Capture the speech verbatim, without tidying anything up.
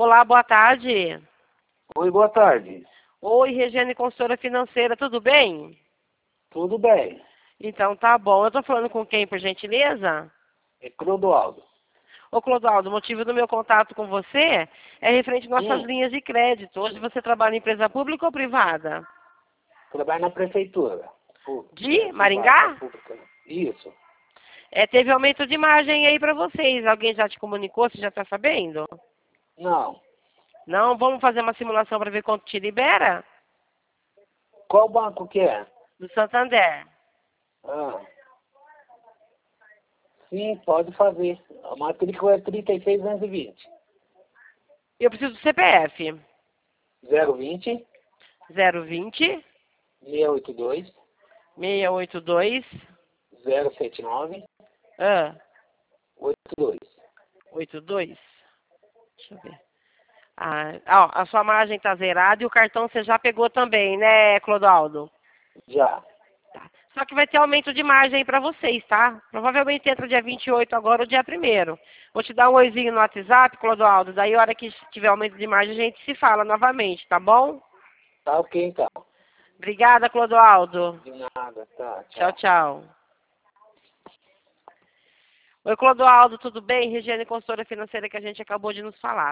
Olá, boa tarde. Oi, boa tarde. Oi, Regiane, consultora financeira, tudo bem? Tudo bem? Então tá bom. Eu tô falando com quem, por gentileza? É Clodoaldo. Ô, Clodoaldo, o motivo do meu contato com você é referente às nossas Hum, linhas de crédito. Hoje você trabalha em empresa pública ou privada? trabalho na prefeitura. Pública, De privada, Maringá? pública. Isso. É, teve aumento de margem aí para vocês. Alguém já te comunicou? Você já está sabendo? Não. Não? Vamos fazer uma simulação para ver quanto te libera? Qual banco que é? Do Santander. Ah. Sim, pode fazer. A matrícula é trinta e seis duzentos e vinte. Eu preciso do C P F. zero vinte, zero vinte, seiscentos e oitenta e dois, seiscentos e oitenta e dois, zero setenta e nove, ah, oitenta e dois. oitenta e dois. Deixa eu ver. Ah, ó, a sua margem está zerada e o cartão você já pegou também, né, Clodoaldo? Já. Tá. Só que vai ter aumento de margem para vocês, tá? Provavelmente entra dia vinte e oito agora ou dia primeiro. Vou te dar um oizinho no WhatsApp, Clodoaldo. Daí, a hora que tiver aumento de margem, a gente se fala novamente, tá bom? Tá ok, então. Obrigada, Clodoaldo. De nada, tá. Tchau, Tchau. tchau. Oi, Clodoaldo, tudo bem? Regiane, consultora financeira que a gente acabou de nos falar.